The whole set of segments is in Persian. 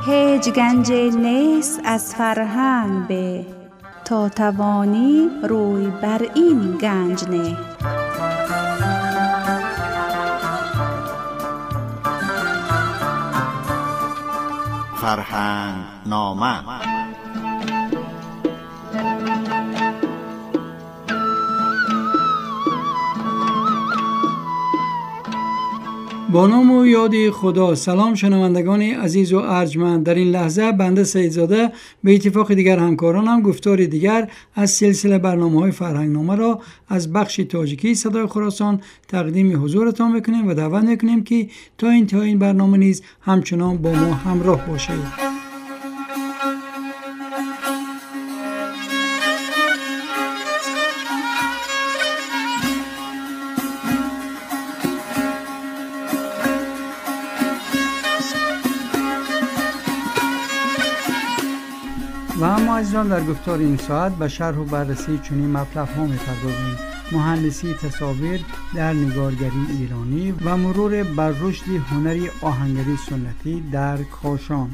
هیچ گنجی نیست از فرهنگ به، تا توانی روی بر این گنج نه. فرهنگ نامه. با نام و یاد خدا. سلام شنوندگان عزیز و ارجمند. در این لحظه بنده سیدزاده به اتفاق دیگر همکارانم گفتار دیگر از سلسله برنامه‌های فرهنگنامه را از بخش تاجیکی صدای خراسان تقدیم حضورتان میکنیم و دعوت میکنیم که تا انتهای این برنامه نیز همچنان با ما همراه باشید. و اما عزیزان در گفتار این ساعت به شرح و بررسی چنین مطلب‌ها می‌پردازیم: مهندسی تصاویر در نگارگری ایرانی و مرور بر رشد هنری آهنگری سنتی در کاشان.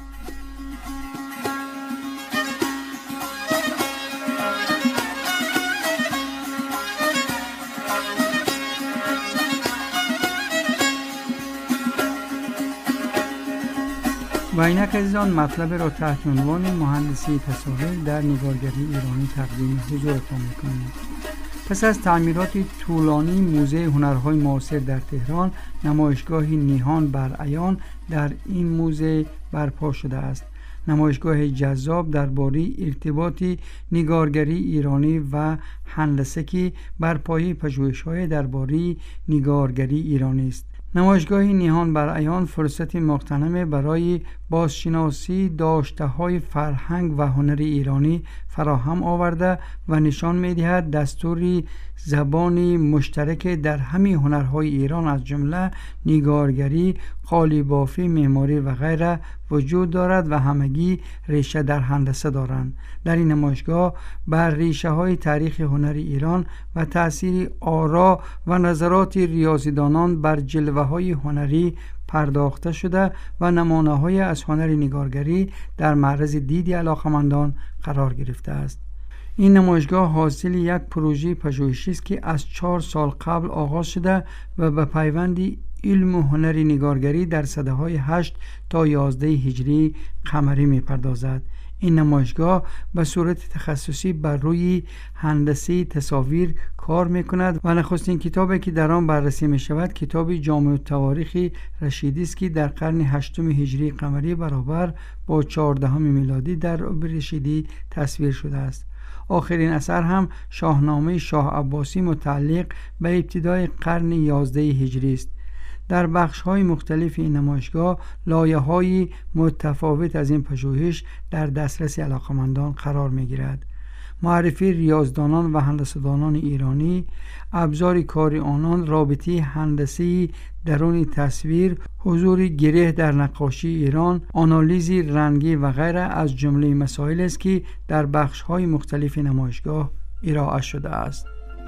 و اینک عزیزان مطلب را تحت عنوان مهندسی تصاویر در نگارگری ایرانی تقدیم حضورتان میکنیم. پس از تعمیرات طولانی موزه هنرهای معاصر در تهران، نمایشگاه نیهان بر عیان در این موزه برپا شده است. نمایشگاه جذاب درباره ارتباط نگارگری ایرانی و هندسه که بر پایه پژوهش‌های درباره نگارگری ایرانی است. نمایشگاه نیهان بر عیان فرصت مغتنم برای بازشناسی داشته‌های فرهنگ و هنر ایرانی فراهم آورده و نشان می‌دهد دستوری زبانی مشترک در همه هنرهای ایران از جمله نگارگری، قالی‌بافی، معماری و غیره وجود دارد و همگی ریشه در هندسه دارند. در این نمایشگاه بر ریشه‌های تاریخ هنر ایران و تأثیر آرا و نظرات ریاضیدانان بر جلوه‌های هنری پرداخته شده و نمونه‌های از هنر نگارگری در معرض دید علاقه‌مندان قرار گرفته است. این نمایشگاه حاصل یک پروژه پژوهشی است که از 4 سال قبل آغاز شده و به پیوند علم و هنر نگارگری در سده‌های 8 تا 11 هجری قمری می‌پردازد. این نمایشگاه به صورت تخصصی بر روی هندسه تصاویر کار می‌کند و نخستین کتابی که در آن بررسی می‌شود کتاب جامع التواریخ رشیدی است که در قرن 8 هجری قمری برابر با 14 میلادی در رشیدی تصویر شده است. آخرین اثر هم شاهنامه شاه عباسی متعلق به ابتدای قرن 11 هجری است. در بخش‌های مختلف این نمایشگاه لایه‌های متفاوت از این پژوهش در دسترس علاقه‌مندان قرار می‌گیرد. معرفی ریاضیدانان و هندسه‌دانان ایرانی، ابزار کار آنان، رابطه هندسی درون تصویر، حضور گره در نقاشی ایران، آنالیز رنگی و غیره از جمله مسائل است که در بخش‌های مختلف نمایشگاه ارائه شده است.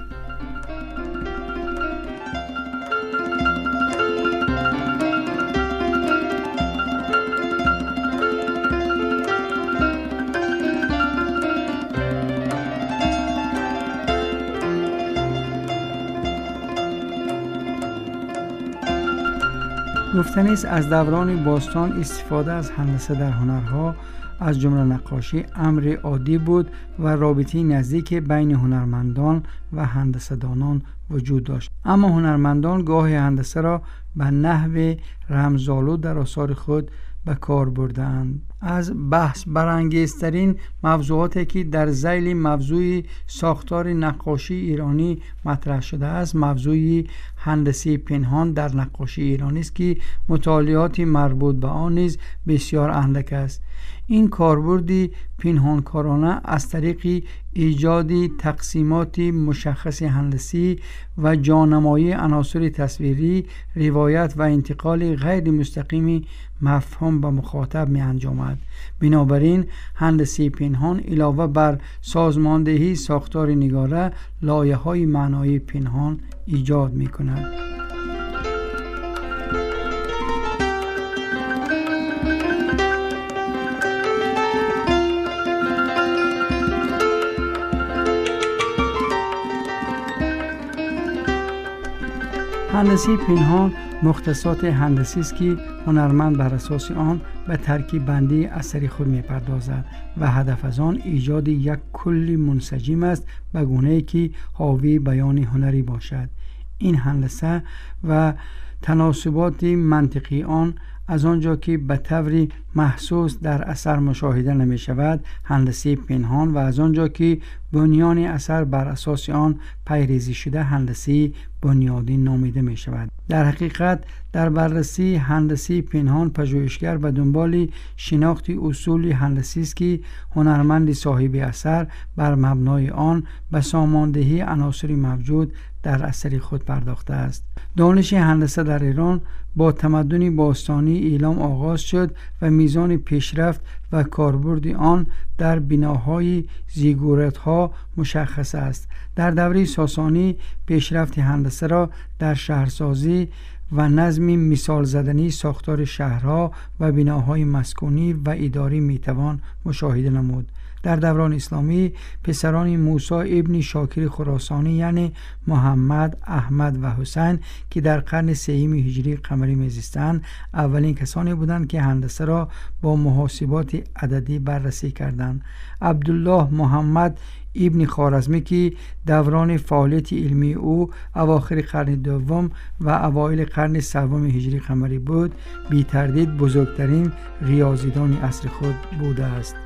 گفتنی است از دوران باستان استفاده از هندسه در هنرها از جمله نقاشی امر عادی بود و رابطه نزدیک بین هنرمندان و هندسه‌دانان وجود داشت. اما هنرمندان گاه هندسه را به نحو رمزآلود در آثار خود به کار بردند. از بحث برانگیزترین موضوعاتی که در ذیل موضوع ساختار نقاشی ایرانی مطرح شده است موضوع هندسی پنهان در نقاشی ایرانی است که مطالعات مربوط به آن نیز بسیار اندک است. این کاربرد پنهانکارانه از طریق ایجاد تقسیمات مشخص هندسی و جانمایی عناصر تصویری، روایت و انتقال غیر مستقیم مفهوم به مخاطب می انجامد. بنابراین هندسی پنهان علاوه بر سازماندهی ساختار نگاره، لایه‌های معنایی پنهان ایجاد می کند. هندسی پنهان مختصات هندسی است که هنرمند بر اساس آن به ترکیب بندی اثری خود می‌پردازد و هدف از آن ایجاد یک کلی منسجم است به گونه‌ای که حاوی بیان هنری باشد. این هندسه و تناسبات منطقی آن از آنجا که به طور محسوس در اثر مشاهده نمی شود هندسی پنهان و از آنجا که بنیان اثر بر اساس آن پیریزی شده هندسی بنیادی نامیده می شود. در حقیقت در بررسی هندسی پنهان پژوهشگر به دنبال شناخت اصول هندسی است که هنرمند صاحب اثر بر مبنای آن به ساماندهی عناصر موجود در اثر خود پرداخته است. دانش هندسه در ایران با تمدن باستانی ایلام آغاز شد و میزان پیشرفت و کاربرد آن در بناهای زیگورات‌ها مشخص است. در دوره ساسانی پیشرفت هندسه را در شهرسازی و نظم مثال زدنی ساختار شهرها و بناهای مسکونی و اداری میتوان مشاهده نمود. در دوران اسلامی پسران موسی ابن شاکر خراسانی یعنی محمد، احمد و حسین که در قرن سوم هجری قمری میزیستند اولین کسانی بودند که هندسه را با محاسبات عددی بررسی کردند. عبدالله محمد ابن خوارزمی که دوران فعالیت علمی او اواخر قرن دوم و اوایل قرن سوم هجری قمری بود، بی تردید بزرگترین ریاضیدان عصر خود بوده است.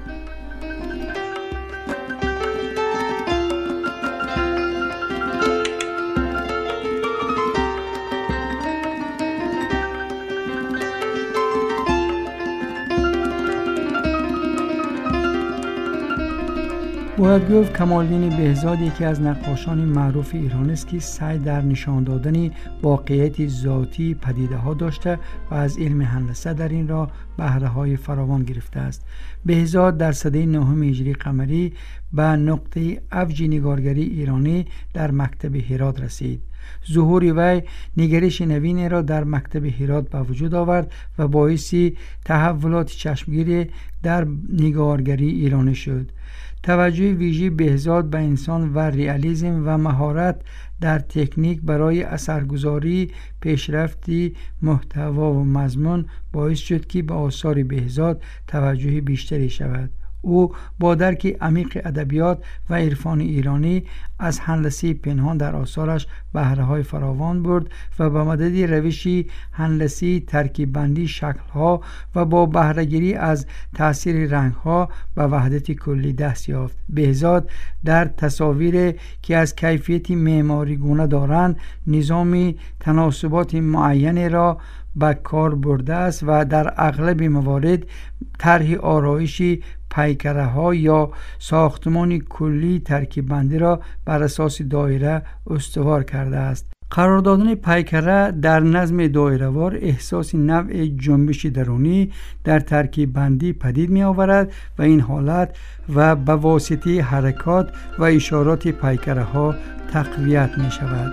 باید گفت کمالدین بهزاد یکی از نقاشان معروف ایران است که سعی در نشان دادن واقعیت ذاتی پدیده ها داشته و از علم هندسه در این راه بهره های فراوان گرفته است. بهزاد در سده 9 هجری قمری به نقطه اوج نگارگری ایرانی در مکتب هرات رسید. ظهور وی نگرش نوین را در مکتب هرات به وجود آورد و باعث تحولات چشمگیر در نگارگری ایرانی شد. توجه ویژه بهزاد به انسان و ریالیسم و مهارت در تکنیک برای اثرگذاری، پیشرفتی محتوا و مضمون باعث شد که به آثار بهزاد توجه بیشتری شود. او با درک عمیق ادبیات و عرفان ایرانی از هندسی پنهان در آثارش بهره‌های فراوان برد و با مدد روشی هندسی ترکیب بندی شکل‌ها و با بهره‌گیری از تأثیر رنگ‌ها به وحدت کلی دست یافت. بهزاد در تصاویر که از کیفیت معماری گونه دارند نظام تناسبات معینی را به کار برده است و در اغلب موارد طرح آرایشی پیکره ها یا ساختمان کلی ترکیب بندی را بر اساس دایره استوار کرده است. قرار دادن پیکره در نظم دایره‌وار احساس نوع جنبش درونی در ترکیب بندی پدید می آورد و این حالت و به واسطه حرکات و اشارات پیکره ها تقویت می شود.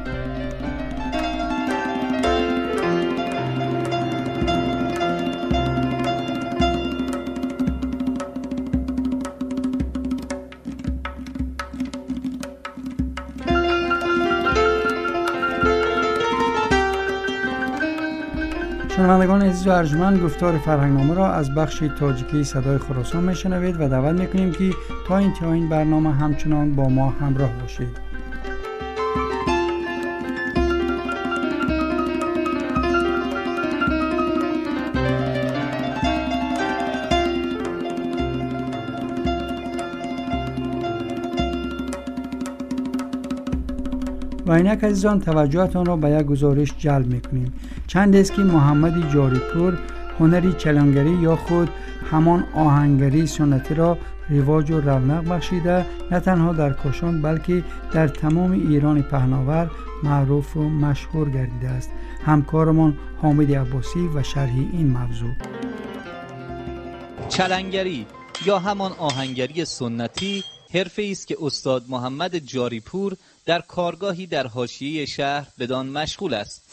شنوندگان عزیز و ارجمند، گفتار فرهنگنامه را از بخش تاجیکی صدای خراسان میشنوید و دعوت میکنیم که تا انتهای این برنامه همچنان با ما همراه باشید. و اینک عزیزان توجهتان را به یک گزارش جلب میکنیم. چند است که محمد جاریپور هنری چلنگری یا خود همان آهنگری سنتی را رواج و رونق بخشیده، نه تنها در کاشان بلکه در تمام ایران پهناور معروف و مشهور گردیده است. همکارمان حامد عباسی و شرح این موضوع. چلنگری یا همان آهنگری سنتی حرفه‌ای است که استاد محمد جاریپور در کارگاهی در حاشیه شهر بدان مشغول است.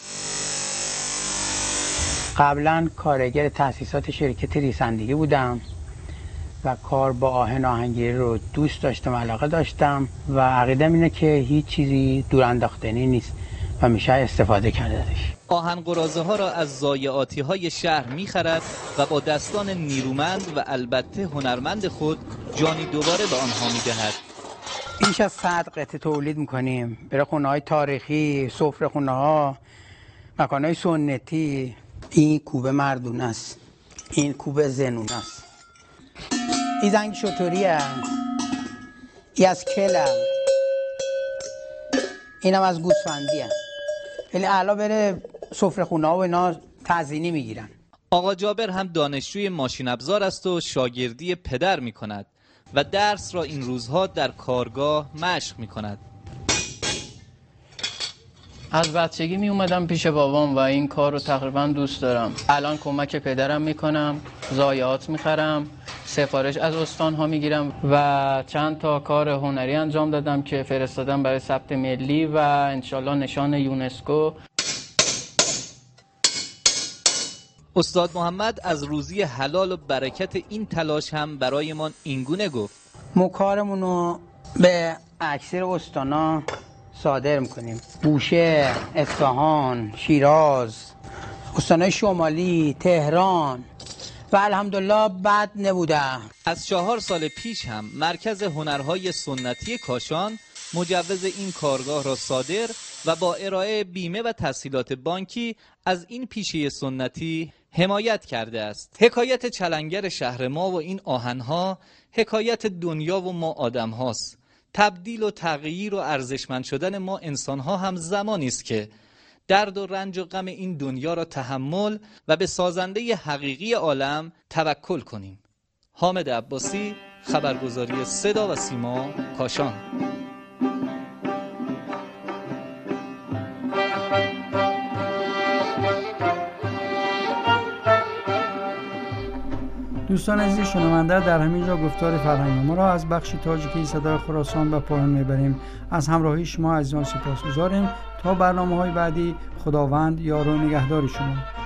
قبلا کارگر تأسیسات شرکت ریسندگی بودم و کار با آهن آهنگری رو دوست داشتم، علاقه داشتم و عقیدم اینه که هیچ چیزی دور انداختنی نیست و میشه استفاده کرد ازش. آهن قراضه ها را از ضایعاتی های شهر میخرد و با دستان نیرومند و البته هنرمند خود جانی دوباره به آنها میدهد. بیش از 100 قطعه تولید میکنیم برای خونه های تاریخی، سفره خونه ها، مکان های سنتی. این کوبه مردونه است، این کوبه زنونه است، این زنگ شطوری است، این از کل، این هم از گوسفندی است. خیلی اعلا بره سفره خونه ها و اینا تزیینی میگیرن. آقا جابر هم دانشجوی ماشین ابزار است و شاگردی پدر می کند و درس را این روزها در کارگاه مشق می کند. از بچگی می اومدم پیش بابام و این کار رو تقریبا دوست دارم. الان کمک پدرم می کنم، ضایعات می خرم، سفارش از استان ها می گیرم و چند تا کار هنری انجام دادم که فرستادم برای ثبت ملی و انشالله نشان یونسکو. استاد محمد از روزی حلال و برکت این تلاش هم برایمان اینگونه گفت: ما کارمونو به اکثر استانا صادر میکنیم. بوشهر، اصفهان، شیراز، استانهای شمالی، تهران و الحمدلله بد نبوده. از 4 سال پیش هم مرکز هنرهای سنتی کاشان مجوز این کارگاه را صادر و با ارائه بیمه و تسهیلات بانکی از این پیشه سنتی حمایت کرده است. حکایت چلنگر شهر ما و این آهنها حکایت دنیا و ما آدم هاست. تبدیل و تغییر و ارزشمند شدن ما انسان ها هم زمانی است که درد و رنج و غم این دنیا را تحمل و به سازنده حقیقی عالم توکل کنیم. حامد عباسی، خبرگزاری صدا و سیما، کاشان. دوستان عزیز شنونده، در همین جا گفتار فرهنگ ما را از بخش تاجیکی صدای خراسان به پایان میبریم. از همراهی شما عزیزان سپاسگزاریم. تا برنامه‌های بعدی، خداوند یار و نگهدار شما.